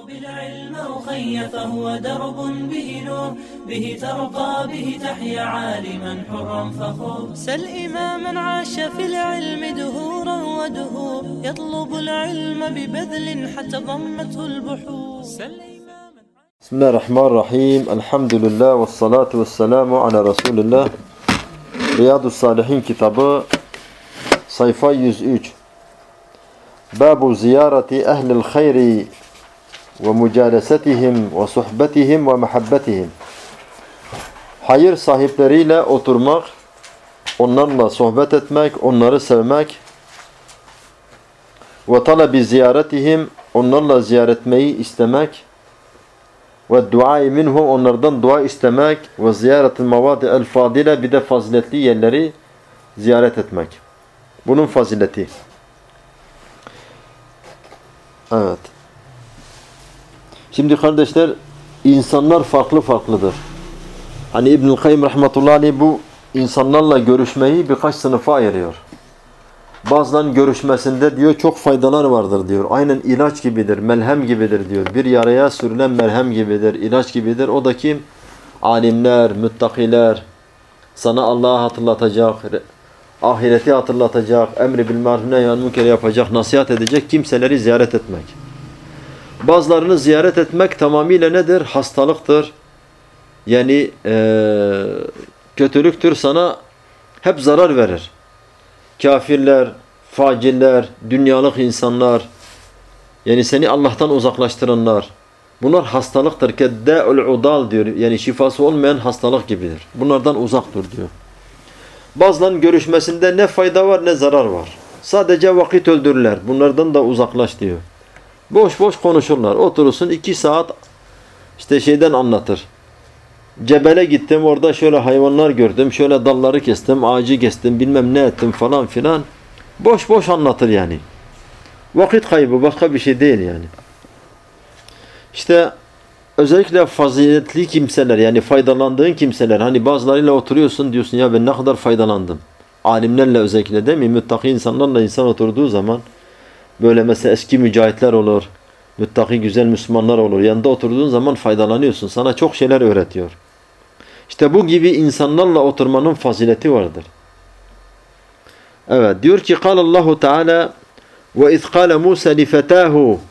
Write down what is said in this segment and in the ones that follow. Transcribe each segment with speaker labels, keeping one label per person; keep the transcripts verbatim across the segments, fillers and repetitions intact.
Speaker 1: بالعلم أخي فهو درب به نور به ترقى به تحيا عالما حرا فخور سل إماما عاش في العلم دهورا ودهور يطلب العلم ببذل حتى ضمته البحور سل إماما
Speaker 2: بسم الله الرحمن الرحيم الحمد لله والصلاة والسلام على رسول الله Riyadus-Salihin kitabı sayfa yüz üç Babu ziyareti ehlil hayri ve mücalesetihim ve sohbetihim ve muhabbetihim. Hayır sahipleriyle oturmak, onlarla sohbet etmek, onları sevmek ve talebi ziyaretihim, onlarla ziyaretmeyi istemek ve duayı minhum, onlardan dua istemek ve ziyaretil mavadi'el fadile, bir de faziletli yerleri ziyaret etmek. Bunun fazileti. Evet. Şimdi kardeşler, insanlar farklı farklıdır. Hani İbnül Kayyim rahmetullahi aleyh bu insanlarla görüşmeyi birkaç sınıfa ayırıyor. Bazılarının görüşmesinde diyor çok faydalar vardır diyor. Aynen ilaç gibidir, melhem gibidir diyor. Bir yaraya sürülen merhem gibidir, ilaç gibidir. O da kim? Alimler, müttakiler, sana Allah'ı hatırlatacak, ahireti hatırlatacak, emri bil maruf nehy anil münker yapacak, nasihat edecek kimseleri ziyaret etmek. Bazılarını ziyaret etmek tamamıyla nedir? Hastalıktır. Yani ee, kötülüktür, sana hep zarar verir. Kafirler, faciller, dünyalık insanlar, yani seni Allah'tan uzaklaştıranlar, bunlar hastalıktır. Keddâ'ul udal diyor. Yani şifası olmayan hastalık gibidir. Bunlardan uzak dur diyor. Bazılarının görüşmesinde ne fayda var ne zarar var. Sadece vakit öldürürler. Bunlardan da uzaklaş diyor. Boş boş konuşurlar. Oturursun iki saat işte şeyden anlatır. Cebele gittim, orada şöyle hayvanlar gördüm, şöyle dalları kestim, ağacı kestim, bilmem ne ettim falan filan. Boş boş anlatır yani. Vakit kaybı, başka bir şey değil yani. İşte özellikle faziletli kimseler, yani faydalandığın kimseler, hani bazılarıyla oturuyorsun diyorsun ya ben ne kadar faydalandım. Alimlerle özellikle değil mi? Müttaki insanlarla insan oturduğu zaman böyle mesela eski mücahitler olur, müttaki güzel Müslümanlar olur. Yanında oturduğun zaman faydalanıyorsun. Sana çok şeyler öğretiyor. İşte bu gibi insanlarla oturmanın fazileti vardır. Evet, diyor ki Allahu Teala ve iz kâle Musa li fetâhu,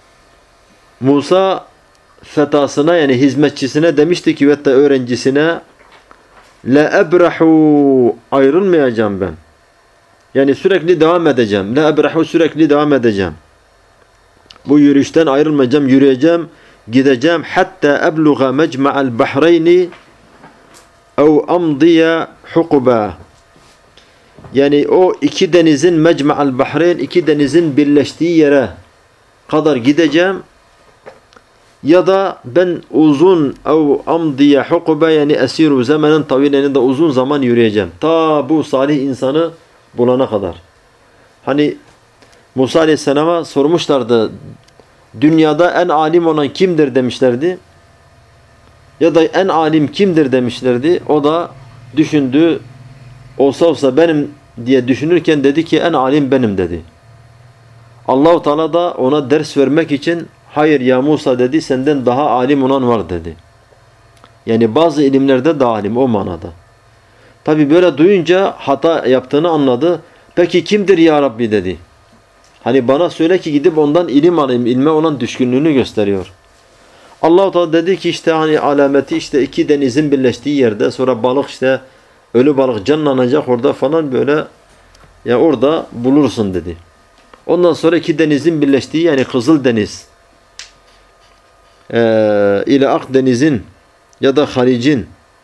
Speaker 2: Musa fetasına yani hizmetçisine demişti ki ve de öğrencisine la ebrahu, ayrılmayacağım ben. Yani sürekli devam edeceğim. La ebrahu, sürekli devam edeceğim. Bu yürüyüşten ayrılmayacağım, yürüyeceğim, gideceğim hatta ebluğa mecma'al bahreyni ev amdiya hukuba. Yani o iki denizin mecma'al bahreyn, iki denizin birleştiği yere kadar gideceğim ya da ben uzun ev amdiya hukuba yani esiru zamanen tavilen de uzun zaman yürüyeceğim. Ta bu salih insanı bulana kadar. Hani Musa Aleyhisselam'a sormuşlardı, dünyada en alim olan kimdir demişlerdi. Ya da en alim kimdir demişlerdi. O da düşündü, olsa olsa benim diye düşünürken dedi ki en alim benim dedi. Allah-u Teala da ona ders vermek için hayır ya Musa dedi, senden daha alim olan var dedi. Yani bazı ilimlerde daha alim o manada. Tabi böyle duyunca hata yaptığını anladı. Peki kimdir ya Rabbi dedi. Hani bana söyle ki gidip ondan ilim alayım. İlme olan düşkünlüğünü gösteriyor. Allah-u Teala dedi ki işte hani alameti işte iki denizin birleştiği yerde, sonra balık işte ölü balık canlanacak orada falan böyle ya orada bulursun dedi. Ondan sonra iki denizin birleştiği yani Kızıldeniz ee, ile Akdeniz'in ya da Halic'in,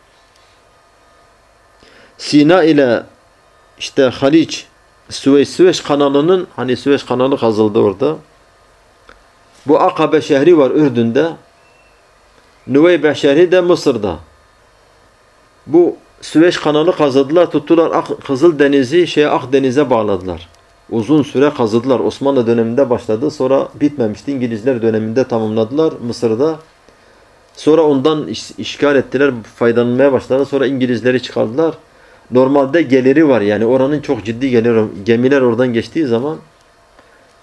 Speaker 2: Sina ile işte Haliç, Süveyş, Süveyş kanalının, hani Süveyş kanalı kazıldı orada. Bu Akabe şehri var Ürdün'de. Nüveybe şehri de Mısır'da. Bu Süveyş kanalı kazıdılar, tuttular Kızıldeniz'i şeye Akdeniz'e bağladılar. Uzun süre kazıdılar. Osmanlı döneminde başladı. Sonra bitmemişti. İngilizler döneminde tamamladılar Mısır'da. Sonra ondan iş, işgal ettiler, faydalanmaya başladılar. Sonra İngilizleri çıkardılar. Normalde geliri var yani oranın çok ciddi geliri. Gemiler oradan geçtiği zaman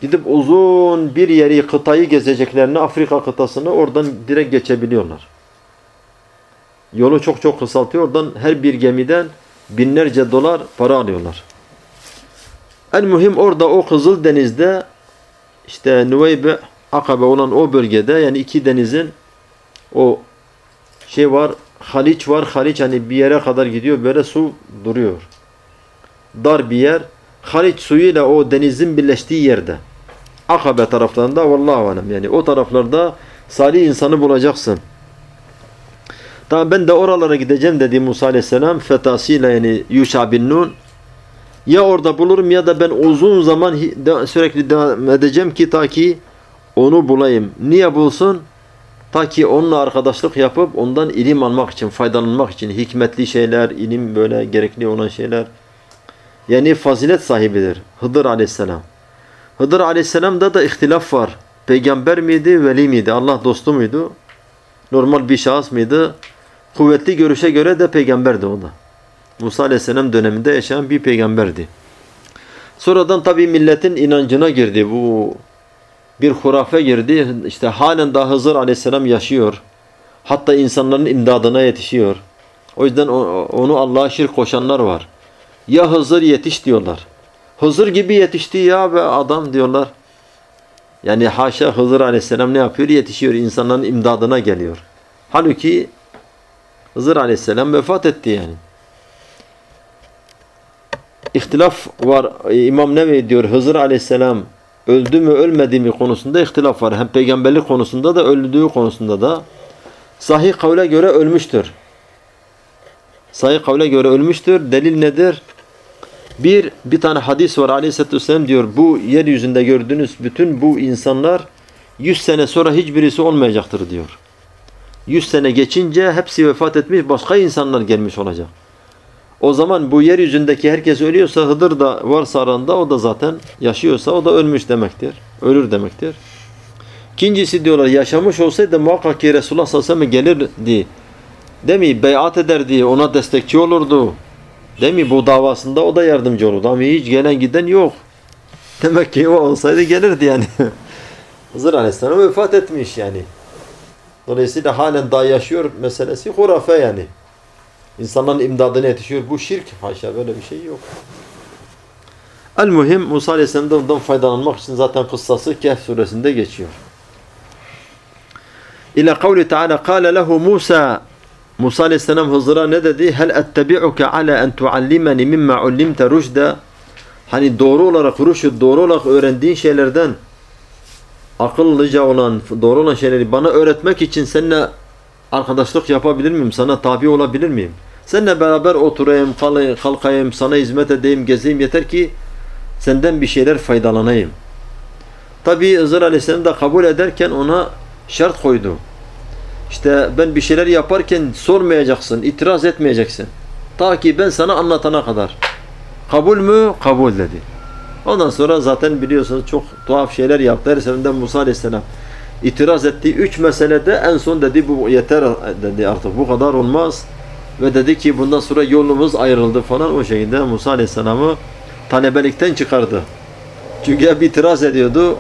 Speaker 2: Gidip uzun bir yeri, kıtayı gezeceklerini, Afrika kıtasını oradan direkt geçebiliyorlar. Yolu çok çok kısaltıyor. Oradan her bir gemiden binlerce dolar para alıyorlar. En mühim orada o Kızıldeniz'de işte Nüveybe, Akabe olan o bölgede, yani iki denizin o şey var, Haliç var. Haliç hani bir yere kadar gidiyor, böyle su duruyor. Dar bir yer. Haliç suyuyla o denizin birleştiği yerde. Akabe taraflarında, vallahu alem, yani o taraflarda salih insanı bulacaksın. Tamam, ben de oralara gideceğim dedi Musa aleyhisselam fetasıyla, yani Yuşa bin Nun. Ya orada bulurum ya da ben uzun zaman sürekli devam edeceğim ki ta ki onu bulayım. Niye bulsun? Ta ki onunla arkadaşlık yapıp ondan ilim almak için, faydalanmak için, hikmetli şeyler, ilim böyle gerekli olan şeyler. Yani fazilet sahibidir Hıdır aleyhisselam. Hıdır aleyhisselamda da ihtilaf var. Peygamber miydi, veli miydi? Allah dostu muydu? Normal bir şahıs mıydı? Kuvvetli görüşe göre de peygamberdi o da. Musa aleyhisselam döneminde yaşayan bir peygamberdi. Sonradan tabi milletin inancına girdi. Bu bir hurafe girdi. İşte halen daha Hızır aleyhisselam yaşıyor. Hatta insanların imdadına yetişiyor. O yüzden onu Allah'a şirk koşanlar var. Ya Hızır yetiş diyorlar. Hızır gibi yetişti ya ve adam diyorlar. Yani haşa, Hızır aleyhisselam ne yapıyor? Yetişiyor. İnsanların imdadına geliyor. Halbuki Hızır aleyhisselam vefat etti yani. İhtilaf var. İmam Nevevi diyor Hızır aleyhisselam öldü mü ölmedi mi konusunda ihtilaf var. Hem peygamberlik konusunda da öldüğü konusunda da. Sahih kavle göre ölmüştür. Sahih kavle göre ölmüştür. Delil nedir? Bir, bir tane hadis var. Aleyhisselatü vesselam diyor bu yeryüzünde gördüğünüz bütün bu insanlar yüz sene sonra hiçbirisi olmayacaktır diyor. yüz sene geçince hepsi vefat etmiş, başka insanlar gelmiş olacak. O zaman bu yeryüzündeki herkes ölüyorsa, Hıdır da varsa aranda, o da zaten yaşıyorsa o da ölmüş demektir. Ölür demektir. İkincisi diyorlar yaşamış olsaydı muhakkak ki Resulullah sallallahu aleyhi ve sellem gelirdi. Değil mi? Beyat ederdi, ona destekçi olurdu. Değil mi? Bu davasında o da yardımcı olurdu. Ama hiç gelen giden yok. Demek ki o olsaydı gelirdi yani. Hızır aleyhisselam vefat etmiş yani. Dolayısıyla halen daha yaşıyor meselesi hurafe yani. İnsanların imdadına yetişiyor. Bu şirk. Haşa, böyle bir şey yok. El-Muhim Musa aleyhisselam'dan ondan faydalanmak için zaten kıssası Kehf suresinde geçiyor. İlâ kavli Teala kâle lehu Musa. Musa aleyhisselam Hızır'a ne dedi? Hel ettebi'uke ala en tuallimeni mimma ullimte rüşde. Hani doğru olarak rüşd, doğru olarak öğrendiğin şeylerden akıllıca olan, doğru olan şeyleri bana öğretmek için seninle arkadaşlık yapabilir miyim? Sana tabi olabilir miyim? Seninle beraber oturayım, kalkayım, sana hizmet edeyim, gezeyim. Yeter ki senden bir şeyler faydalanayım. Tabi Hızır aleyhisselam da kabul ederken ona şart koydu. İşte ben bir şeyler yaparken sormayacaksın, itiraz etmeyeceksin. Ta ki ben sana anlatana kadar. Kabul mü? Kabul dedi. Ondan sonra zaten biliyorsunuz çok tuhaf şeyler yaptı. Her seferinde Musa aleyhisselam itiraz ettiği üç meselede en son dedi bu yeter dedi, artık bu kadar olmaz. Ve dedi ki bundan sonra yolumuz ayrıldı falan, o şekilde Musa aleyhisselamı talebelikten çıkardı. Çünkü hep itiraz ediyordu.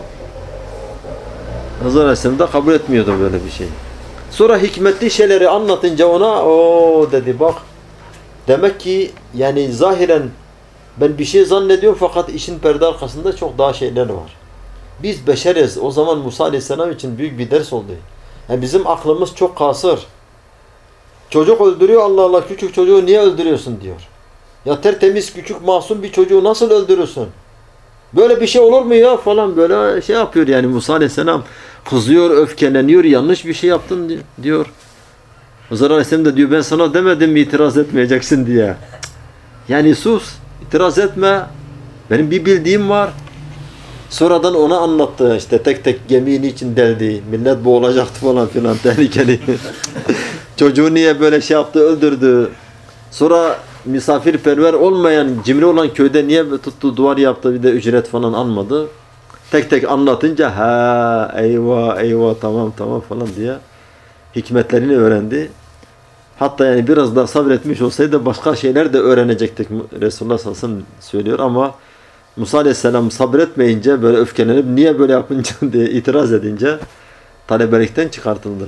Speaker 2: Hızır aleyhisselam da kabul etmiyordu böyle bir şey. Sonra hikmetli şeyleri anlatınca ona o dedi bak demek ki yani zahiren ben bir şey zannediyorum fakat işin perde arkasında çok daha şeyler var. Biz beşeriz. O zaman Musa aleyhisselam için büyük bir ders oldu. Yani bizim aklımız çok kasır. Çocuk öldürüyor, Allah Allah, küçük çocuğu niye öldürüyorsun diyor. Ya tertemiz küçük masum bir çocuğu nasıl öldürürsün? Böyle bir şey olur mu ya falan, böyle şey yapıyor yani Musa aleyhisselam. Kızıyor, öfkeleniyor, yanlış bir şey yaptın diyor. Hızır aleyhisselam da diyor ben sana demedim mi itiraz etmeyeceksin diye. Yani sus, itiraz etme. Benim bir bildiğim var. Sonradan ona anlattı işte tek tek gemiyi niçin deldi. Millet boğulacaktı falan filan, tehlikeli. Çocuğu niye böyle şey yaptı, öldürdü. Sonra misafirperver olmayan, cimri olan köyde niye tuttu, duvar yaptı, bir de ücret falan almadı. Tek tek anlatınca ha eyvah eyvah tamam tamam falan diye hikmetlerini öğrendi. Hatta yani biraz daha sabretmiş olsaydı başka şeyler de öğrenecektik. Resulullah sallallahu aleyhi ve sellem söylüyor ama Musa Aleyhisselam sabretmeyince, böyle öfkelenip niye böyle yapınca diye itiraz edince talebelikten çıkartıldı.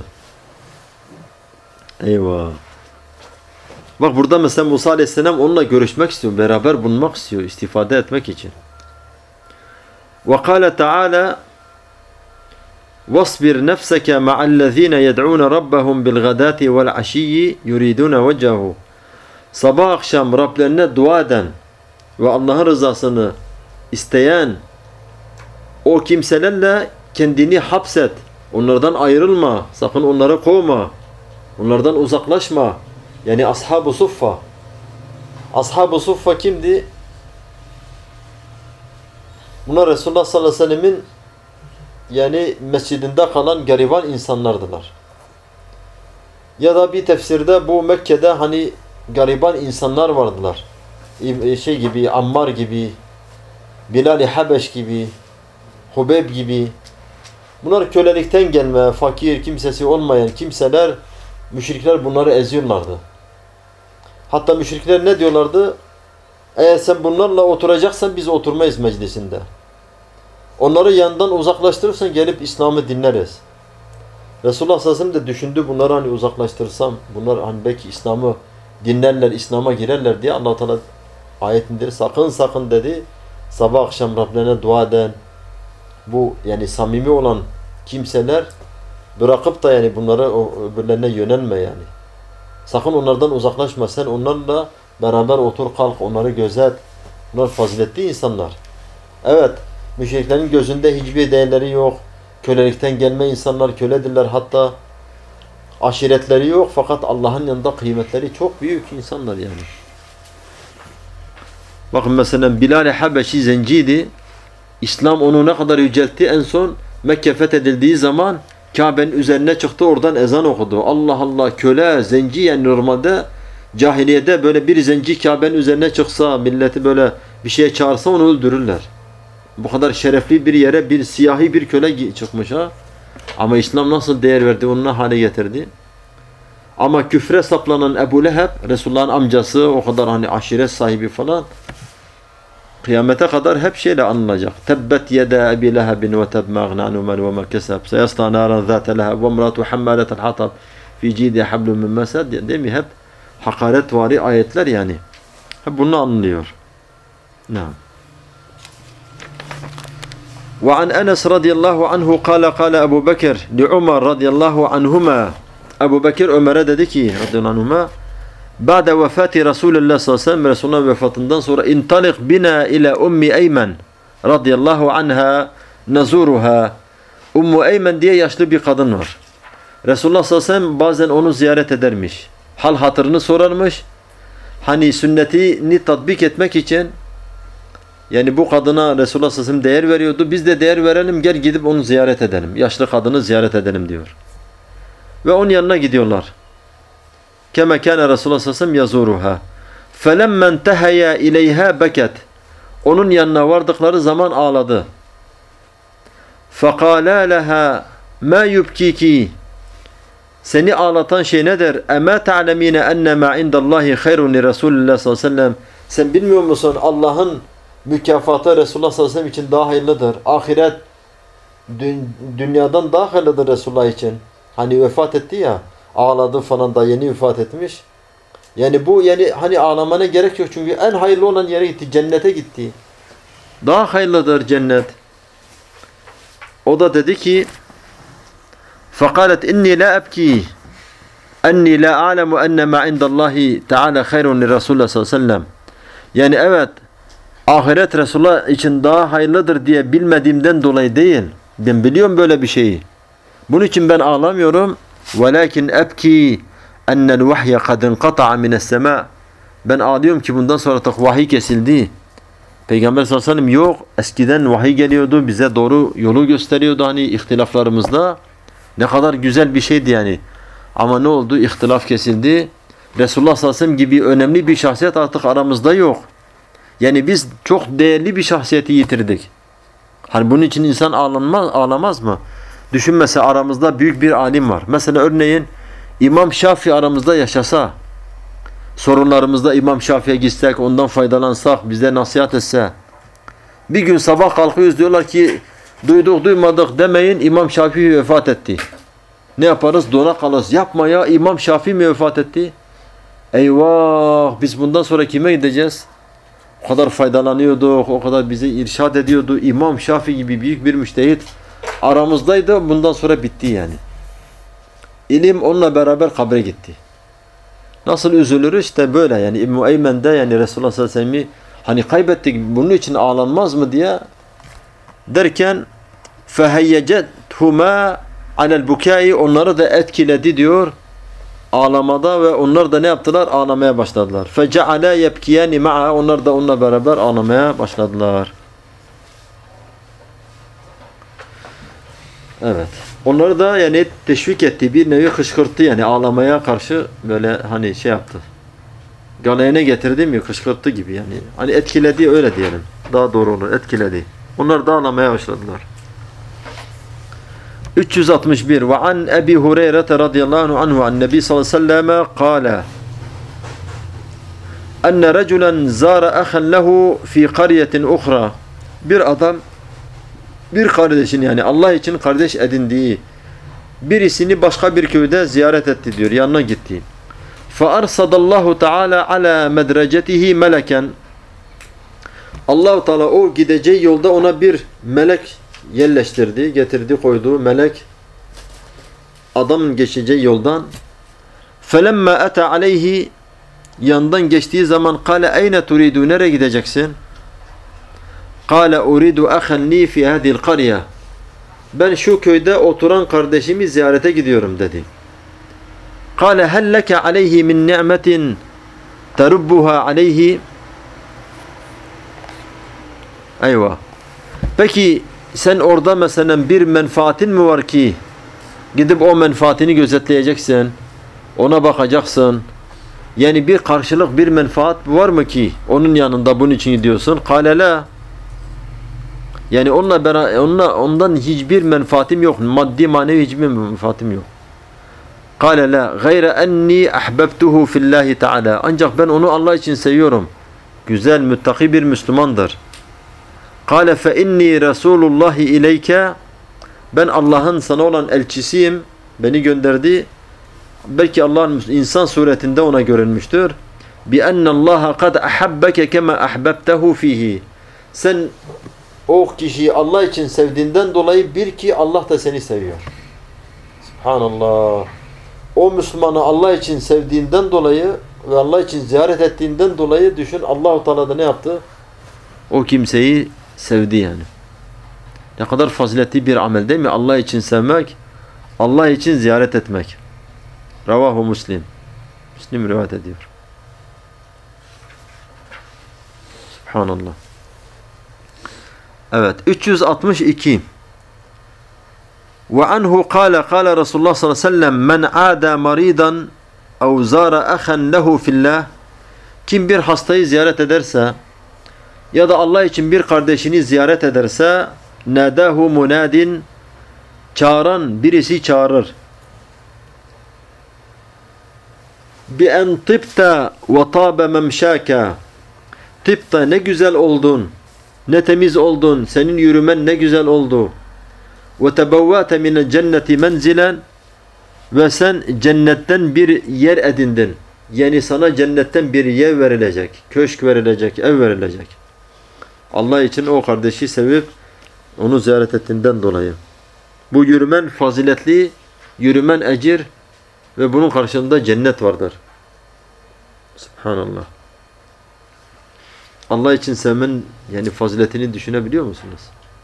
Speaker 2: Eyvah. Bak burada mesela Musa Aleyhisselam onunla görüşmek istiyor, beraber bulunmak istiyor, istifade etmek için. وَقَالَ تَعَالَى وَاصْبِرْ نَفْسَكَ مَعَ الَّذ۪ينَ يَدْعُونَ رَبَّهُمْ بِالْغَدَاةِ وَالْعَشِيِّ يُرِيدُونَ وَجَهُ. Sabah akşam Rablerine dua eden ve Allah'ın rızasını isteyen o kimselerle kendini hapset. Onlardan ayrılma. Sakın onları kovma. Onlardan uzaklaşma. Yani Ashab-ı Suffa. Ashab-ı Suffa kimdi? Bunlar Resulullah sallallahu aleyhi ve sellemin yani mescidinde kalan gariban insanlardılar. Ya da bir tefsirde bu Mekke'de hani gariban insanlar vardılar. Şey gibi, Ammar gibi, Bilal-i Habeş gibi, Hubeyb gibi. Bunlar kölelikten gelme, fakir, kimsesi olmayan kimseler, müşrikler bunları eziyorlardı. Hatta müşrikler ne diyorlardı? Eğer sen bunlarla oturacaksan biz oturmayız meclisinde. Onları yandan uzaklaştırırsan gelip İslam'ı dinleriz. Resulullah sallallahu aleyhi ve sellem de düşündü, bunları hani uzaklaştırsam, bunlar hani belki İslam'ı dinlerler, İslam'a girerler diye Allah Teala ayet indirdi. Sakın sakın dedi, sabah akşam Rablerine dua eden, bu yani samimi olan kimseler bırakıp da yani bunları öbürlerine yönelme yani. Sakın onlardan uzaklaşma. Sen onlarla beraber otur kalk, onları gözet. Bunlar faziletli insanlar. Evet, müşriklerin gözünde hiçbir değerleri yok. Kölelikten gelme insanlar köledirler. Hatta aşiretleri yok. Fakat Allah'ın yanında kıymetleri çok büyük insanlar yani. Bakın mesela Bilal-i Habeşi zenciydi. İslam onu ne kadar yüceltti. En son Mekke fethedildiği zaman Kabe'nin üzerine çıktı, oradan ezan okudu. Allah Allah, köle, zenci yani normalde cahiliyede böyle bir zenci Kabe'nin üzerine çıksa, milleti böyle bir şeye çağırsa onu öldürürler. Bu kadar şerefli bir yere bir siyahi bir köle çıkmış ha. Ama İslam nasıl değer verdi, onu ne hale getirdi. Ama küfre saplanan Ebu Leheb, Resulullah'ın amcası, o kadar hani aşiret sahibi falan, kıyamete kadar hep şeyle anılacak. Tebbet yede Ebi Lehebin ve teb mâgna anhu men ve ma keseb. Seyasla nâran zâte leheb ve mratu hammâletel hatab fi cîdi hablum min mesed. Değil mi? Hep hakaretvari ayetler yani. Hep bunu anlıyor. Naam. وعن أنس رضي الله عنه قال قال أبو بكر لعمر رضي الله عنهما Ebu Bekir Ömer'e dedi ki radıyallahu anhuma ba'de vefati Resulullah sallallahu aleyhi ve sellem, Resulullah vefatından sonra intalik bina ila ummi Eymen radıyallahu anha nazuruha. Ummu Eymen diye yaşlı bir kadın var. Resulullah sallallahu aleyhi ve sellem bazen onu ziyaret edermiş. Hal hatırını sorarmış. Hani sünnetini tatbik etmek için yani bu kadına Resulullah sallallahu aleyhi ve sellem değer veriyordu. Biz de değer verelim, gel gidip onu ziyaret edelim. Yaşlı kadını ziyaret edelim diyor. Ve onun yanına gidiyorlar. Kema kana Resulullah sallallahu aleyhi ve sellem yazuruha. Felemma intehaya ileyha beket. Onun yanına vardıkları zaman ağladı. Fekala leha ma yubkiki. Seni ağlatan şey nedir? Ema ta'lemine enne ma indallahi hayrun li Resulillah sallallahu aleyhi ve sellem. Sen bilmiyor musun Allah'ın mükafatı Resulullah sallallahu aleyhi ve sellem için daha hayırlıdır. Ahiret dünyadan daha hayırlıdır Resulullah için. Hani vefat etti ya, ağladı falan, da yeni vefat etmiş. Yani bu yani hani ağlamana gerek yok çünkü en hayırlı olan yere gitti, cennete gitti. Daha hayırlıdır cennet. O da dedi ki فَقَالَتْ اِنِّي لَا أَبْكِي اَنِّي لَا أَعْلَمُ اَنَّ مَا عِنْدَ اللّٰهِ تَعَالَى خَيْرٌ لِرَسُولَ sallallahu aleyhi ve sellem. Yani evet, ahiret Resulullah için daha hayırlıdır diye bilmediğimden dolayı değil. Ben biliyorum böyle bir şeyi. Bunun için ben ağlamıyorum. وَلَكِنْ أَبْكِي اَنَّ الْوَحْيَ قَدْ انْقَطَعَ مِنَ السَّمَاءِ. Ben ağlıyorum ki bundan sonra da vahiy kesildi. Peygamber sallallahu aleyhi ve sellem yok. Eskiden vahiy geliyordu. Bize doğru yolu gösteriyordu hani ihtilaflarımızda. Ne kadar güzel bir şeydi yani. Ama ne oldu? İhtilaf kesildi. Resulullah sallallahu aleyhi ve sellem gibi önemli bir şahsiyet artık aramızda yok. Yani biz çok değerli bir şahsiyeti yitirdik. Hani bunun için insan ağlanmaz, ağlamaz mı? Düşün mesela aramızda büyük bir alim var. Mesela örneğin İmam Şafii aramızda yaşasa, sorunlarımızda İmam Şafii'ye gitsek, ondan faydalansak, bize nasihat etse, Bir gün sabah kalkıyoruz diyorlar ki duyduk duymadık demeyin İmam Şafii vefat etti. Ne yaparız? Dona kalırız. Yapma ya İmam Şafii mi vefat etti? Eyvah biz bundan sonra kime gideceğiz? O kadar faydalanıyorduk, o kadar bize irşad ediyordu. İmam Şafii gibi büyük bir müştehit aramızdaydı. Bundan sonra bitti yani. İlim onunla beraber kabre gitti. Nasıl üzülürüz? İşte böyle yani İbn-i Eymen'de yani Resulullah sallallahu aleyhi ve sellem'i hani kaybettik bunun için ağlanmaz mı diye derken فَهَيَّجَتْهُمَا عَلَى الْبُكَاءِ onları da etkiledi diyor ağlamada ve onlar da ne yaptılar? Ağlamaya başladılar. فَجَعَلَا يَبْكِيَانِ مَعَا onlar da onunla beraber ağlamaya başladılar. Evet. Onları da yani teşvik etti. Bir nevi kışkırttı yani ağlamaya karşı böyle hani şey yaptı. Galeyana getirdi mi kışkırttı gibi yani. Hani etkiledi öyle diyelim. Daha doğru olur. Etkiledi. Onlar da ağlamaya başladılar. üç yüz altmış bir ve an Ebi Hureyre radıyallahu anhu an Nebi sallallahu aleyhi ve sellem kâle enne reculen zâre ahen lehu fi kariyetin uhra bir adam bir kardeşin yani Allah için kardeş edindiği birisini başka bir köyde ziyaret etti diyor. Yanına gitti. فَاَرْصَدَ اللّٰهُ تَعَالَى عَلَى مَدْرَجَتِهِ مَلَكًا Allah-u Teala o gideceği yolda ona bir melek yerleştirdi, getirdi, koydu. Melek adamın geçeceği yoldan فَلَمَّا أَتَى عَلَيْهِ yandan geçtiği zaman قَالَ اَيْنَ تُرِيدُ nereye gideceksin? قَالَ اُرِيدُ اَخًا لِي فِي هَذِي الْقَرْيَةِ ben şu köyde oturan kardeşimi ziyarete gidiyorum dedi. قَالَ هَلْ لَكَ عَلَيْهِ مِنْ نِعْمَةٍ تَرُبُّهَا عَلَيْهِ Eyvah. Peki sen orada mesela bir menfaatin mi var ki gidip o menfaatini gözetleyeceksin, ona bakacaksın. Yani bir karşılık, bir menfaat var mı ki onun yanında bunun için gidiyorsun? قَالَ لَا yani onunla beraber, onunla, ondan hiçbir menfaatim yok. Maddi manevi hiçbir menfaatim yok. قَالَ لَا غَيْرَ اَنِّي اَحْبَبْتُهُ فِي اللّٰهِ تَعَالَى ancak ben onu Allah için seviyorum. Güzel, müttaki bir Müslümandır. قَالَ فَاِنِّي رَسُولُ اللّٰهِ اِلَيْكَ ben Allah'ın sana olan elçisiyim. Beni gönderdi. Belki Allah'ın insan suretinde ona görünmüştür. بِأَنَّ اللّٰهَ قَدْ أَحَبَّكَ كَمَا أَحْبَبْتَهُ ف۪يهِ sen o kişiyi Allah için sevdiğinden dolayı bir ki Allah da seni seviyor. Subhanallah. O Müslümanı Allah için sevdiğinden dolayı ve Allah için ziyaret ettiğinden dolayı düşün Allah-u Teala da ne yaptı? O kimseyi sevdi yani. Ne kadar faziletli bir amel değil mi? Allah için sevmek, Allah için ziyaret etmek. Ravahu Müslim. Müslim rivayet ediyor. Subhanallah. Evet. üç yüz altmış iki Ve anhu kâle kâle Resulullah sallallahu aleyhi ve sellem men âdâ maridan ev zâra ahen lehu fillah kim bir hastayı ziyaret ederse ya da Allah için bir kardeşini ziyaret ederse nâdâhu munâdin çağıran birisi çağırır. Bi en tıbta ve tâbe memşâka tıbta ne güzel oldun, ne temiz oldun, senin yürümen ne güzel oldu. Ve tebevvâte minel cenneti menzilen ve sen cennetten bir yer edindin. Yani sana cennetten bir yer verilecek, köşk verilecek, ev verilecek. Allah için o kardeşi sevip onu ziyaret ettiğinden dolayı. Bu yürümen faziletli, yürümen ecir ve bunun karşılığında cennet vardır. Subhanallah. Allah için sevmenin yani faziletini düşünebiliyor musunuz?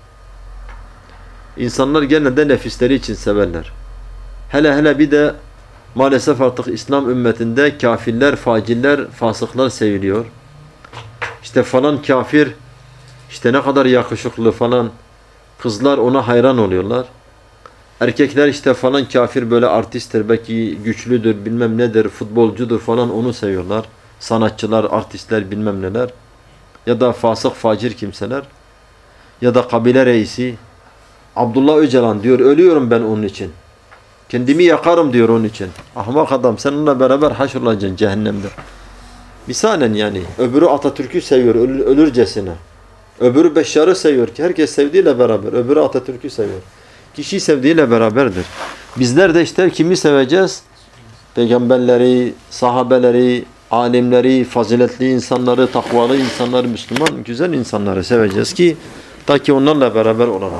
Speaker 2: İnsanlar genelde nefisleri için severler. Hele hele bir de maalesef artık İslam ümmetinde kafirler, faciller, fasıklar seviliyor. İşte falan kafir, işte ne kadar yakışıklı falan, kızlar ona hayran oluyorlar. Erkekler işte falan kafir böyle artisttir, belki güçlüdür, bilmem nedir, futbolcudur falan onu seviyorlar. Sanatçılar, artistler bilmem neler. Ya da fasık, facir kimseler. Ya da kabile reisi. Abdullah Öcalan diyor, ölüyorum ben onun için. Kendimi yakarım diyor onun için. Ahmak adam, sen onunla beraber haşrolacaksın cehennemde. Misalen yani. Öbürü Atatürk'ü seviyor, ölür, ölürcesine. Öbürü Beşşar'ı seviyor ki herkes sevdiğiyle beraber. Öbürü Atatürk'ü seviyor. Kişi sevdiğiyle beraberdir. Bizler de işte kimi seveceğiz? Peygamberleri, sahabeleri, alimleri, faziletli insanları, takvalı insanları, Müslüman, güzel insanları seveceğiz ki ta ki onlarla beraber olalım.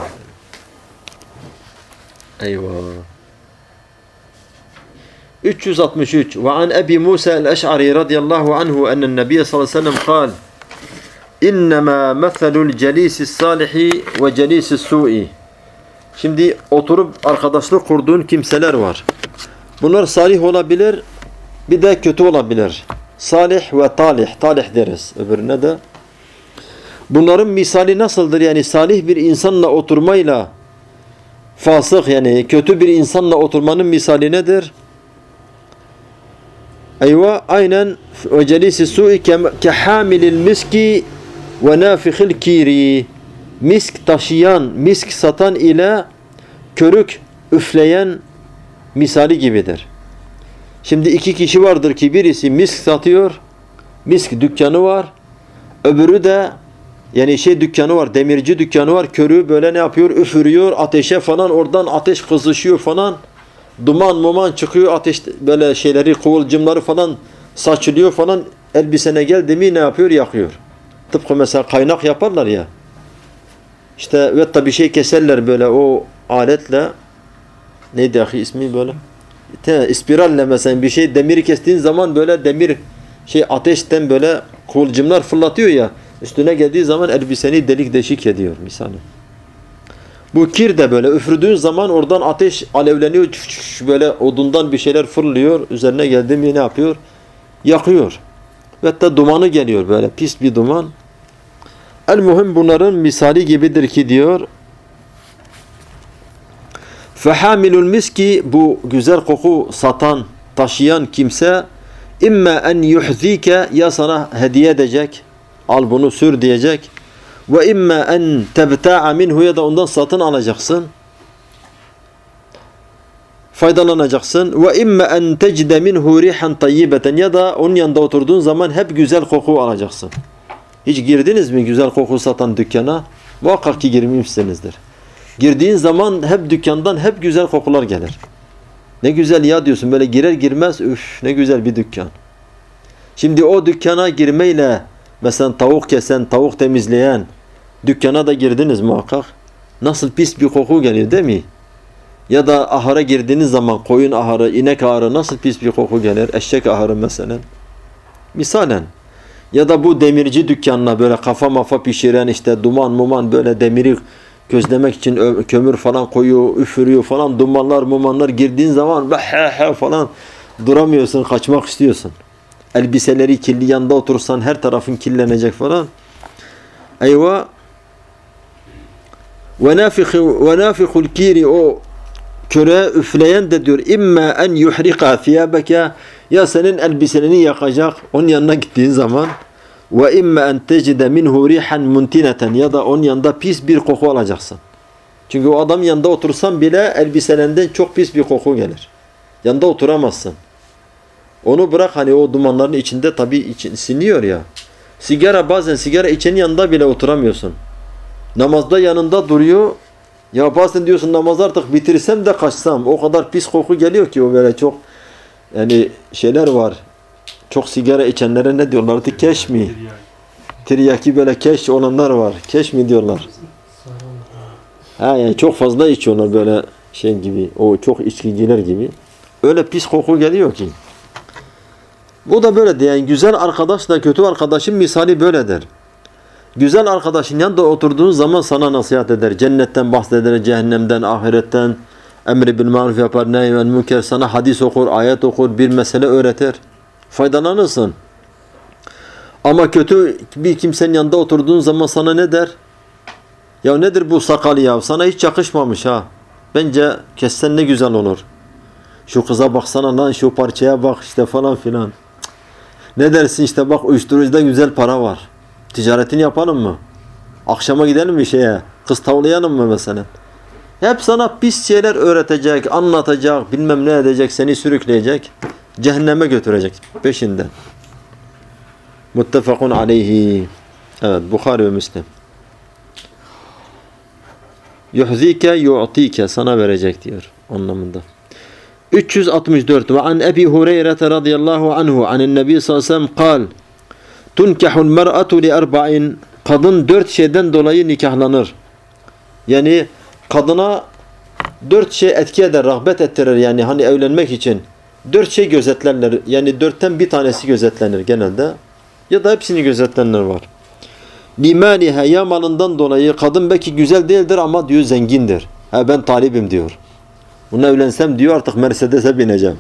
Speaker 2: Eyvah. üç yüz altmış üç ve an Ebi Musa el-Eş'ari radıyallahu anhu ennen Nebiye sallallahu aleyhi ve sellem kal İnnemâ methelul celîsis sâlihi ve celîsis su'i. Şimdi oturup arkadaşlık kurduğun kimseler var. Bunlar salih olabilir, bir de kötü olabilir. Salih ve talih, talih deriz öbürüne de. Bunların misali nasıldır? Yani salih bir insanla oturmayla fasık yani kötü bir insanla oturmanın misali nedir? Eyvah aynen ve celisi su'i ke hamilil miski ve nafihil kiri. Misk taşıyan, misk satan ile körük üfleyen misali gibidir. Şimdi iki kişi vardır ki birisi misk satıyor, misk dükkanı var. Öbürü de yani şey dükkanı var, demirci dükkanı var. Körü böyle ne yapıyor? Üfürüyor ateşe falan, oradan ateş kızışıyor falan. Duman muman çıkıyor, ateş böyle şeyleri, kıvılcımları falan saçılıyor falan. Elbisene geldi mi ne yapıyor? Yakıyor. Tıpkı mesela kaynak yaparlar ya. İşte ve tabii şey keserler böyle o aletle. Neydi ahi ismi böyle? Te, ispiralle mesela bir şey demiri kestiğin zaman böyle demir şey ateşten böyle kıvılcımlar fırlatıyor ya. Üstüne geldiği zaman elbiseni delik deşik ediyor misali. Bu kir de böyle üfürdüğün zaman oradan ateş alevleniyor. Böyle odundan bir şeyler fırlıyor. Üzerine geldi mi ne yapıyor? Yakıyor. Ve hatta dumanı geliyor böyle pis bir duman. El-muhim bunların misali gibidir ki diyor. Fehamilul miski bu güzel koku satan, taşıyan kimse imma en yuhzike ya sana hediye edecek. Al bunu sür diyecek. Ve imma en tebta'a minhu ya da ondan satın alacaksın. Faydalanacaksın. Ve imma en tecde minhu rihan tayyibeten ya da onun yanında oturduğun zaman hep güzel koku alacaksın. Hiç girdiniz mi güzel koku satan dükkana? Muhakkak ki girmişsinizdir. Girdiğin zaman hep dükkandan hep güzel kokular gelir. Ne güzel ya diyorsun böyle girer girmez üf ne güzel bir dükkan. Şimdi o dükkana girmeyle mesela tavuk kesen, tavuk temizleyen dükkana da girdiniz muhakkak. Nasıl pis bir koku geliyor değil mi? Ya da ahıra girdiğiniz zaman koyun ahırı, inek ahırı nasıl pis bir koku gelir? Eşek ahırı mesela. Misalen. Ya da bu demirci dükkanına böyle kafa mafa pişiren işte duman muman böyle demiri közlemek için kömür falan koyuyor, üfürüyor falan dumanlar mumanlar girdiğin zaman he he falan duramıyorsun, kaçmak istiyorsun. Elbiseleri kirli yanında otursan her tarafın kirlenecek falan. Eyvah. Ve nafihul kiri o köre üfleyen de diyor imma en yuhrika thiyabeke ya senin elbiselerini yakacak onun yanına gittiğin zaman ve imma en tecide minhu rihan muntineten ya da onun yanında pis bir koku alacaksın. Çünkü o adam yanında otursan bile elbiselerinden çok pis bir koku gelir. Yanında oturamazsın. Onu bırak hani o dumanların içinde tabii için, siniyor ya. Sigara bazen sigara içenin yanında bile oturamıyorsun. Namazda yanında duruyor. Ya bazen diyorsun namaz artık bitirsem de kaçsam. O kadar pis koku geliyor ki o böyle çok yani şeyler var. Çok sigara içenlere ne diyorlardı? Keş mi? Tiryaki böyle keş olanlar var. Keş mi diyorlar? Ha yani çok fazla içiyorlar böyle şey gibi. O çok içkiciler gibi. Öyle pis koku geliyor ki. Bu da böyle yani güzel arkadaşla kötü arkadaşın misali böyledir. Güzel arkadaşın yanında oturduğun zaman sana nasihat eder. Cennetten bahseder, cehennemden, ahiretten emri bil maruf yapar, nehy vel münker sana hadis okur, ayet okur, bir mesele öğretir. Faydalanırsın. Ama kötü bir kimsenin yanında oturduğun zaman sana ne der? Ya nedir bu sakal ya? Sana hiç yakışmamış ha. Bence kessen ne güzel olur. Şu kıza baksana lan, şu parçaya bak işte falan filan. Ne dersin işte bak uyuşturucuda güzel para var. Ticaretini yapalım mı? Akşama gidelim mi şeye? Kız tavlayalım mı mesela? Hep sana pis şeyler öğretecek, anlatacak, bilmem ne edecek, seni sürükleyecek. Cehenneme götürecek peşinden. Muttefakun aleyhi. Evet, Bukhari ve Müslim. yuhzike yu'tike sana verecek diyor anlamında. üç yüz altmış dört ve an Ebi Hureyre radıyallahu anhu anen Nebi sallallahu aleyhi ve sellem kal tunkahul mer'atu li arba'in kadın dört şeyden dolayı nikahlanır. Yani kadına dört şey etki eder, rağbet ettirir yani hani evlenmek için. Dört şey gözetlenir. Yani dörtten bir tanesi gözetlenir genelde. Ya da hepsini gözetlenir var. Limaniha ya malından dolayı kadın belki güzel değildir ama diyor zengindir. Ha ben talibim diyor. Bununla evlensem diyor artık Mercedes'e bineceğim.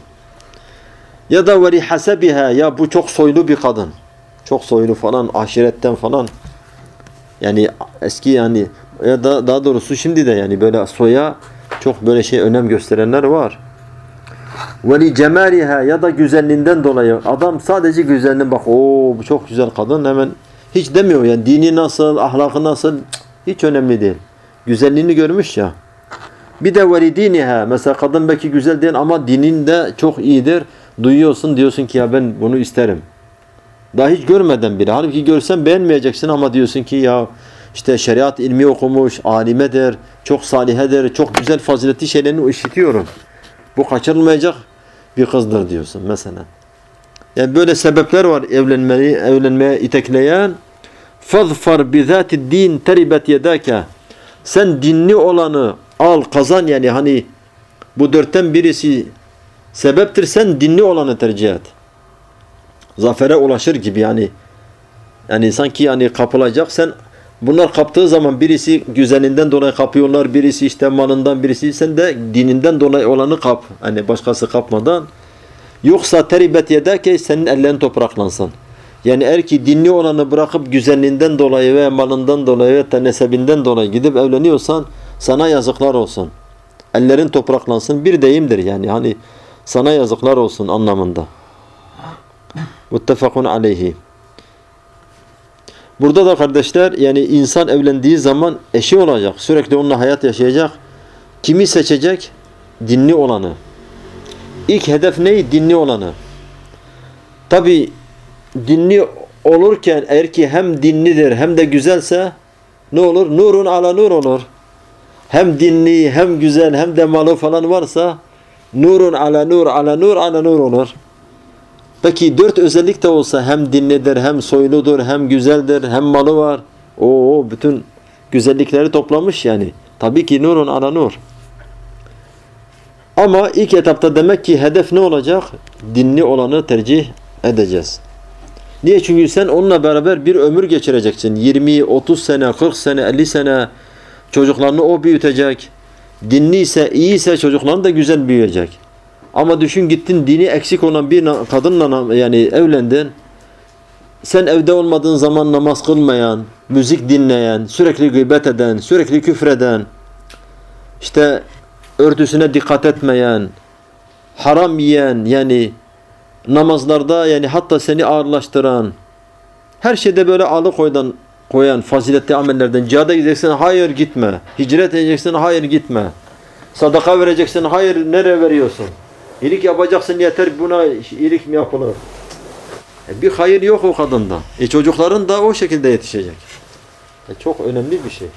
Speaker 2: Ya da veri hasebiha ya bu çok soylu bir kadın. Çok soylu falan aşiretten falan. Yani eski yani ya da daha doğrusu şimdi de yani böyle soya çok böyle şey önem gösterenler var. Veli cemaliha ya da güzelliğinden dolayı adam sadece güzelliğine bak o bu çok güzel kadın hemen hiç demiyor yani dini nasıl ahlakı nasıl hiç önemli değil. Güzelliğini görmüş ya. Bir de veli diniha mesela kadın belki güzel değil ama dininde çok iyidir. Duyuyorsun diyorsun ki ya ben bunu isterim. Daha hiç görmeden bile. Halbuki görsen beğenmeyeceksin ama diyorsun ki ya işte şeriat ilmi okumuş, alimedir, çok salihedir, çok güzel faziletli şeylerini işitiyorum. Bu kaçırılmayacak bir kızdır diyorsun mesela. Yani böyle sebepler var evlenmeyi, evlenmeye itekleyen. فَظْفَرْ بِذَاتِ الدِّينِ تَرِبَتْ يَدَاكَ sen dinli olanı al, kazan yani hani bu dörtten birisi sebeptir sen dinli olanı tercih et. Zafere ulaşır gibi yani. Yani sanki yani kapılacak sen bunlar kaptığı zaman birisi güzelinden dolayı kapıyorlar, birisi işte malından, birisi sen de dininden dolayı olanı kap. Hani başkası kapmadan. Yoksa teribet yedake senin ellerin topraklansın. Yani eğer ki dinli olanı bırakıp güzelliğinden dolayı ve malından dolayı ve nesebinden dolayı gidip evleniyorsan sana yazıklar olsun. Ellerin topraklansın bir deyimdir yani hani sana yazıklar olsun anlamında. Muttefakun aleyhi. Burada da kardeşler yani insan evlendiği zaman eşi olacak. Sürekli onunla hayat yaşayacak. Kimi seçecek? Dinli olanı. İlk hedef ne? Dinli olanı. Tabi dinli olurken eğer ki hem dinlidir hem de güzelse ne olur? Nurun ala nur olur. Hem dinli hem güzel hem de malı falan varsa nurun ala nur ala nur ala nur olur. Peki dört özellik de olsa hem dinlidir, hem soyludur, hem güzeldir, hem malı var. Oo bütün güzellikleri toplamış yani. Tabii ki nurun ala nur. Ama ilk etapta demek ki hedef ne olacak? Dinli olanı tercih edeceğiz. Niye? Çünkü sen onunla beraber bir ömür geçireceksin. yirmi, otuz sene, kırk sene, elli sene çocuklarını o büyütecek. Dinli ise, iyi ise çocuklarını da güzel büyüyecek. Ama düşün gittin dini eksik olan bir kadınla yani evlendin. Sen evde olmadığın zaman namaz kılmayan, müzik dinleyen, sürekli gıybet eden, sürekli küfreden, işte örtüsüne dikkat etmeyen, haram yiyen yani namazlarda yani hatta seni ağırlaştıran, her şeyde böyle alıkoydan koyan faziletli amellerden cihada gideceksin, hayır gitme. Hicret edeceksin, hayır gitme. Sadaka vereceksin, hayır nereye veriyorsun? İyilik yapacaksın yeter buna iyilik mi yapılır? E bir hayır yok o kadında. E çocukların da o şekilde yetişecek. E çok önemli bir şey.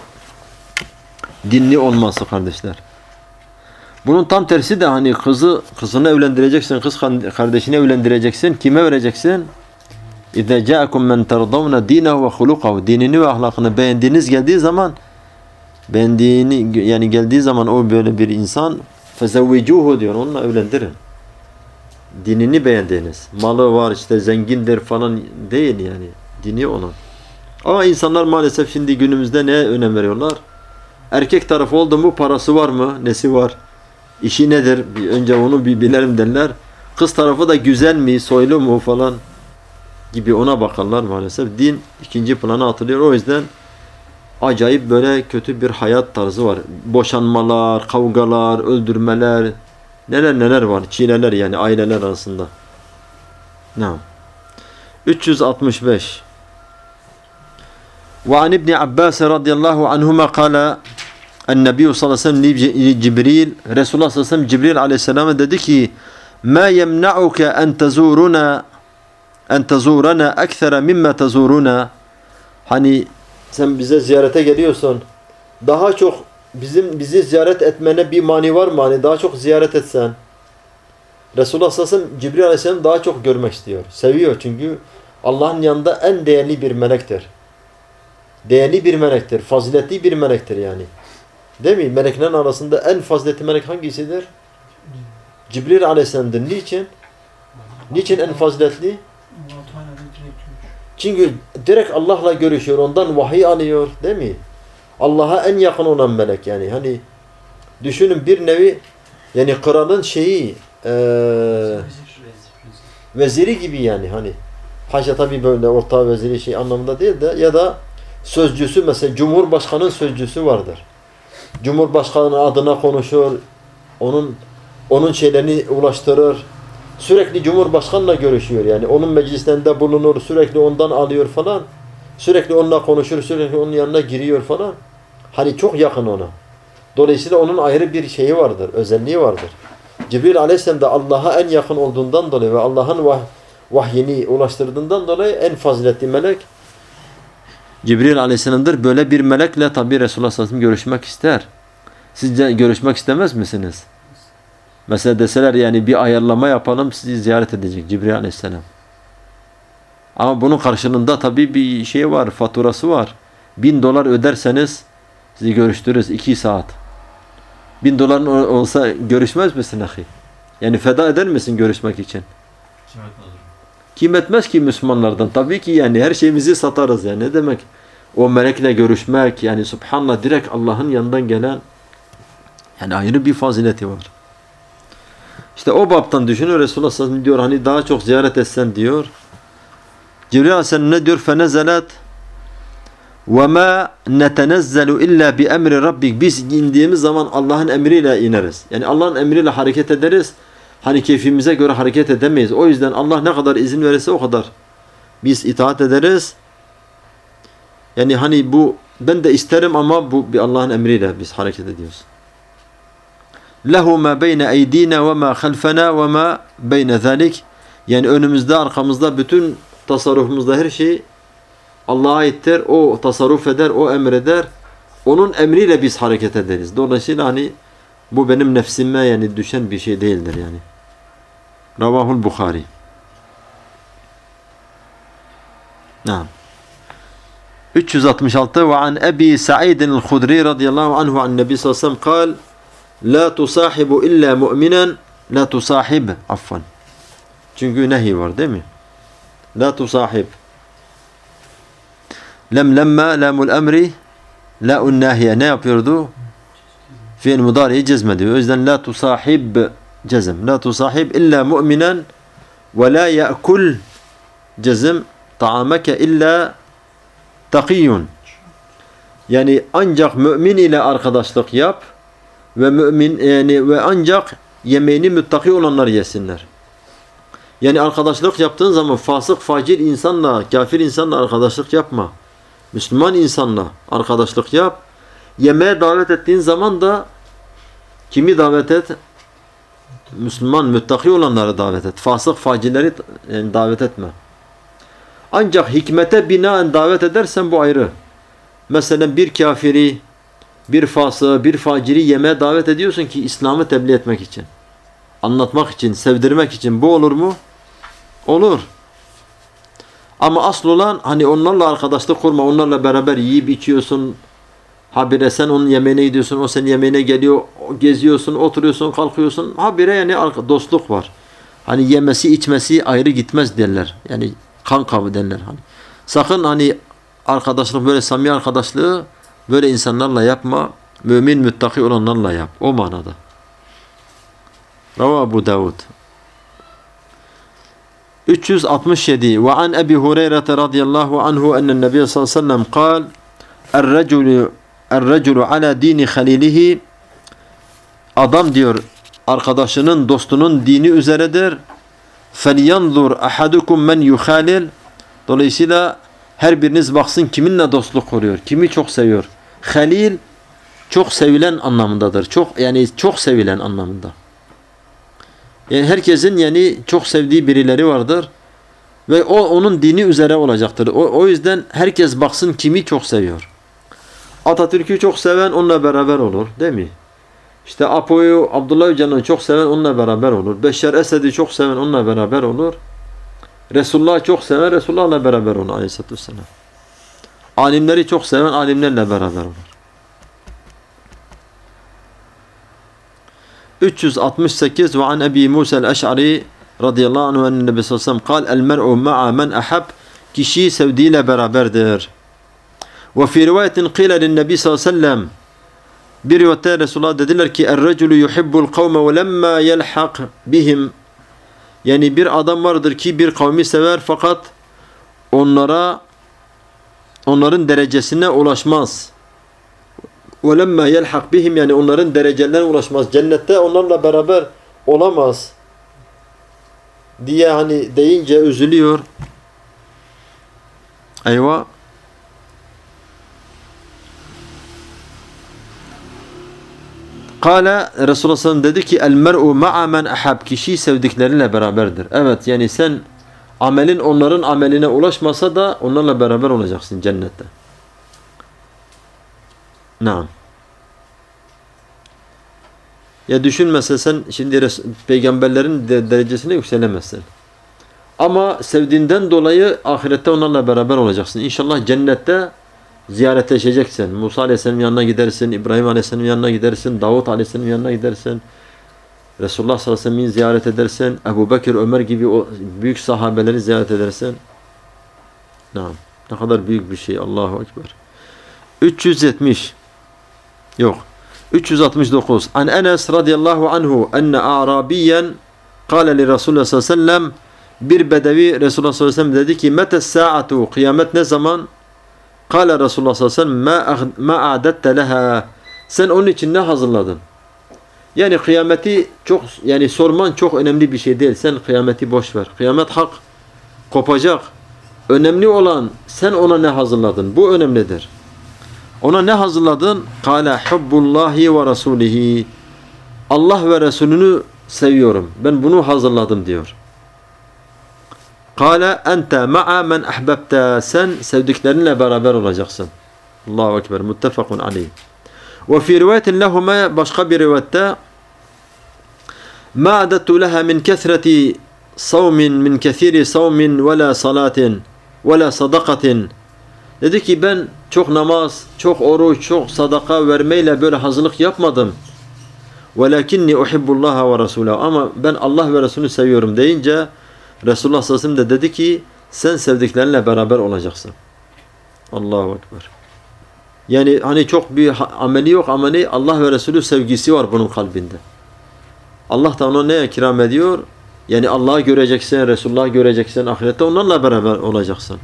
Speaker 2: Dinli olması kardeşler. Bunun tam tersi de hani kızı kızını evlendireceksin, kız kardeşini evlendireceksin. Kime vereceksin? İzâ câekum men terdavne dînehu ve hulukahu. Dinini ve ahlakını beğendiğiniz geldiği zaman beğendiğini yani geldiği zaman o böyle bir insan fezevvicuhu diyor. Onunla evlendirin. Dinini beğendiğiniz. Malı var işte zengindir falan değil yani. Dini olan. Ama insanlar maalesef şimdi günümüzde neye önem veriyorlar? Erkek tarafı oldu mu parası var mı? Nesi var? İşi nedir? Bir önce onu bir bilelim derler. Kız tarafı da güzel mi? Soylu mu falan gibi ona bakarlar maalesef. Din ikinci plana atılıyor. O yüzden acayip böyle kötü bir hayat tarzı var. Boşanmalar, kavgalar, öldürmeler, neler neler var. Çileler yani aileler arasında. Ne? üç yüz altmış beş. Ve an İbn Abbas radıyallahu anhuma kâle en-Nebi sallallahu aleyhi ve sellem Cibril Resulullah sallallahu aleyhi ve sellem Cibril aleyhisselam'a dedi ki: "Ma yemna'uke en tezuruna en tezurana ekthara mimma tezuruna." Hani sen bize ziyarete geliyorsun. Daha çok bizim bizi ziyaret etmene bir mani var mı? Hani daha çok ziyaret etsen. Resulullah sallallahu aleyhi ve sellem Cibril aleyhisselam daha çok görmek istiyor. Seviyor çünkü Allah'ın yanında en değerli bir melektir. Değerli bir melektir. Faziletli bir melektir yani. Değil mi? Meleklerin arasında en faziletli melek hangisidir? Cibril aleyhisselam'dır. Niçin? Niçin en faziletli? Çünkü direkt Allah'la görüşüyor. Ondan vahiy alıyor. Değil mi? Allah'a en yakın olan melek yani. Hani düşünün bir nevi yani kralın şeyi Ee, veziri gibi yani hani haşa tabi böyle orta veziri şey anlamında değil de ya da sözcüsü mesela Cumhurbaşkanı'nın sözcüsü vardır. Cumhurbaşkanı adına konuşur. Onun onun şeylerini ulaştırır. Sürekli Cumhurbaşkanı'la görüşüyor yani. Onun meclislerinde bulunur. Sürekli ondan alıyor falan. Sürekli onunla konuşur. Sürekli onun yanına giriyor falan. Hani çok yakın ona. Dolayısıyla onun ayrı bir şeyi vardır. Özelliği vardır. Cibril aleyhisselam da Allah'a en yakın olduğundan dolayı ve Allah'ın vah vahyini ulaştırdığından dolayı en faziletli melek Cibril aleyhisselam'dır. Böyle bir melekle tabi Resulullah sallallahu aleyhi ve sellem görüşmek ister. Sizce görüşmek istemez misiniz? Mesela deseler yani bir ayarlama yapalım sizi ziyaret edecek Cibril aleyhisselam. Ama bunun karşılığında tabi bir şey var, faturası var. Bin dolar öderseniz sizi görüştürürüz iki saat. Bin doların olsa görüşmez misin ahi? Yani feda eder misin görüşmek için?
Speaker 3: Kim etmez?
Speaker 2: Kim etmez ki Müslümanlardan? Tabii ki yani her şeyimizi satarız yani. Ne demek? O melekle görüşmek yani subhanallah direkt Allah'ın yanından gelen yani ayrı bir fazileti var. İşte o babtan düşünüyor Resulullah sallallahu aleyhi ve sellem diyor hani daha çok ziyaret etsen diyor. Cibril aleyhisselam ne diyor? Fenezelet وَمَا نَتَنَزَّلُ اِلَّا بِاَمْرِ رَبِّكَ Biz indiğimiz zaman Allah'ın emriyle ineriz. Yani Allah'ın emriyle hareket ederiz. Hani keyfimize göre hareket edemeyiz. O yüzden Allah ne kadar izin verirse o kadar biz itaat ederiz. Yani hani bu ben de isterim ama bu bir Allah'ın emriyle biz hareket ediyoruz. لَهُ مَا بَيْنَ اَيْد۪ينَ وَمَا خَلْفَنَا وَمَا بَيْنَ ذَلِكَ Yani önümüzde, arkamızda bütün tasarrufumuzda her şey Allah'a aittir. O tasarruf eder, o emreder. Onun emriyle biz hareket ederiz. Dolayısıyla hani bu benim nefsime yani düşen bir şey değildir yani. Ravahul Bukhari. Naam. üç yüz altmış altı ve an Ebi Sa'id el-Hudri radıyallahu anhu an Nebi sallallahu aleyhi ve sellem kal la tusahibu illa mu'minen la tusahib affan. Çünkü nehi var değil mi? La tusahib. Lem lemma lamul emri la'un nahiye ne yapıyordu? Fiil mudari'yi cezmediyor. O yüzden la tusahib cezm. La tusahib illa mu'minen ve la ya'kul cezm ta'ameke illa takiyyun. Yani ancak mümin ile arkadaşlık yap ve mümin yani ve ancak yemeğini müttaki olanlar yesinler. Yani arkadaşlık yaptığın zaman fasık, facir insanla, kafir insanla arkadaşlık yapma. Müslüman insanla arkadaşlık yap. Yemeğe davet ettiğin zaman da kimi davet et? Müslüman, müttaki olanları davet et. Fasık, facirleri yani davet etme. Ancak hikmete binaen davet edersen bu ayrı. Mesela bir kafiri, bir fasığı, bir faciri yemeğe davet ediyorsun ki İslam'ı tebliğ etmek için. Anlatmak için, sevdirmek için. Bu olur mu? Olur. Ama asıl olan hani onlarla arkadaşlık kurma, onlarla beraber yiyip içiyorsun. Habire sen onun yemeğine gidiyorsun, o senin yemeğine geliyor, geziyorsun, oturuyorsun, kalkıyorsun. Habire yani dostluk var. Hani yemesi, içmesi ayrı gitmez derler. Yani kan kabı derler. Hani. Sakın hani arkadaşlık böyle samimi arkadaşlığı böyle insanlarla yapma. Mümin, müttaki olanlarla yap. O manada. Rava Ebu Davud. üç yüz altmış yedi ve an Ebi Hureyre radıyallahu anhu ennen Nebi sallallahu aleyhi ve sellem kal Er-reculu er-reculu ala dini halilihi Adam diyor arkadaşının, dostunun dini üzeredir. Felyanzur ahadukum men yuhalil Dolayısıyla her biriniz baksın kiminle dostluk kuruyor, kimi çok seviyor. Halil çok sevilen anlamındadır. Çok yani çok sevilen anlamında. Yani herkesin yani çok sevdiği birileri vardır ve o onun dini üzere olacaktır. O, o yüzden herkes baksın kimi çok seviyor. Atatürk'ü çok seven onunla beraber olur, değil mi? İşte Apo'yu, Abdullah Öcalan'ı çok seven onunla beraber olur. Beşşar Esed'i çok seven onunla beraber olur. Resulullah'ı çok seven Resulullah'la beraber olur aleyhissalatü vesselam. Alimleri çok seven alimlerle beraber olur. üç yüz altmış sekiz ve an Ebi Musa el-Eş'ari radıyallahu anhu en Nebi sallallahu aleyhi ve sellem kal el mer'u ma'a men ahab, kişi sevdiğiyle beraberdir. Ve fi rivayetin qila lin Nebi sallallahu aleyhi ve sellem, bir rivayette Resulullah dediler ki er-reculu yuhibbul kavme ve lemma yelhaq bihim, yani bir adam vardır ki bir kavmi sever fakat onlara onların derecesine ulaşmaz. وَلَمَّا يَلْحَقْ بِهِمْ, yani onların derecelerine ulaşmaz. Cennette onlarla beraber olamaz diye hani deyince üzülüyor. Eyvah. Kale Resulullah sallallahu aleyhi ve sellem dedi ki el mer'u ma'a men ahab, kişi sevdikleriyle beraberdir. Evet, yani sen amelin onların ameline ulaşmasa da onlarla beraber olacaksın cennette. Naam. Ya düşün mesela sen şimdi peygamberlerin de derecesine yükselemezsin. Ama sevdiğinden dolayı ahirette onlarla beraber olacaksın. İnşallah cennette ziyaretleşeceksin. Musa Aleyhisselam'ın yanına gidersin, İbrahim Aleyhisselam'ın yanına gidersin, Davut Aleyhisselam'ın yanına gidersin. Resulullah sallallahu aleyhi ve sellem'i ziyaret edersin. Ebu Bekir, Ömer gibi o büyük sahabeleri ziyaret edersin. Naam. Ne kadar büyük bir şey. Allahu Ekber. üç yüz yetmiş. Yok. üç yüz altmış dokuz. An Enes radıyallahu anhu enne a'rabiyen kâle li Resulullah sallallahu aleyhi ve sellem, bir bedevi Resulullah sallallahu aleyhi ve sellem dedi ki metes sa'atu, kıyamet ne zaman? Kâle Resulullah sallallahu aleyhi ve sellem ma a'dette leha, sen onun için ne hazırladın? Yani kıyameti çok, yani sorman çok önemli bir şey değil. Sen kıyameti boş ver. Kıyamet hak kopacak. Önemli olan sen ona ne hazırladın? Bu önemlidir. Ona ne hazırladın? Kâle hubbullahi ve rasulihi, Allah ve Resulünü seviyorum. Ben bunu hazırladım diyor. Kâle ente ma'a men ahbabte, sen sevdiklerinle beraber olacaksın. Allahu Ekber. Muttefakun aleyh. Ve fi rivayetin lehuma, başka bir rivayette ma adettu leha min kethreti savmin min kethiri savmin ve la salatin ve la sadakatin, dedi ki ben çok namaz, çok oruç, çok sadaka vermeyle böyle hazırlık yapmadım. وَلَكِنِّي اُحِبُّ اللّٰهَ وَرَسُولَهُ, ama ben Allah ve Resulünü seviyorum deyince Resulullah sallallahu aleyhi ve sellem de dedi ki sen sevdiklerinle beraber olacaksın. Allahu Ekber. Yani hani çok bir ameli yok ama ne? Allah ve Resulü sevgisi var bunun kalbinde. Allah da ona ne ikram ediyor? Yani Allah'ı göreceksin, Resulullah'ı göreceksin, ahirette onlarla beraber olacaksın.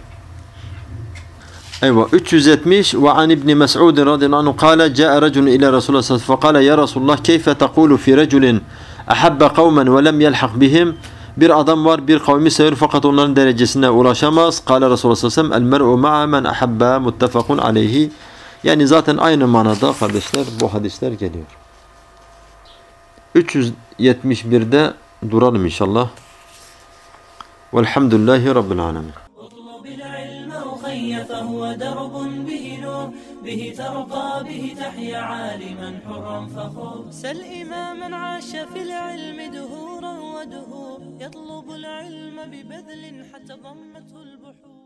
Speaker 2: Eyvah. üç yüz yetmiş. Ve an İbn Mes'ud radıyallahu anhu kâle câe reculun ila Resulullah sallallahu aleyhi ve sellem fekâle ya Resulullah keyfe tekûlu fi reculin ahabbe kavmen ve lem yelhak bihim, bir adam var bir kavmi sever fakat onların derecesine ulaşamaz. Kâle Resulullah sallallahu aleyhi ve sellem el mer'u ma'a men ahabbe, muttefakun aleyhi. Yani zaten aynı manada kardeşler bu hadisler geliyor. üç yüz yetmiş bir'de duralım inşallah. Velhamdülillahi Rabbil alemin.
Speaker 1: فهو درب به نور به ترقى به تحيا عالما حرا فخور سل إماما عاش في العلم دهورا ودهور يطلب العلم ببذل حتى ضمته البحور.